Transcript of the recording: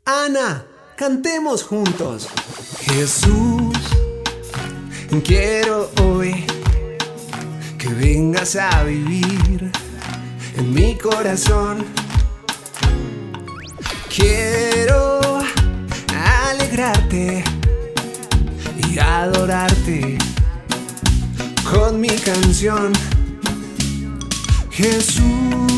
Ana, cantemos juntos. Jesús, quiero hoy que vengas a vivir en mi corazón. Quiero alegrarte y adorarte con mi canción. Jesús,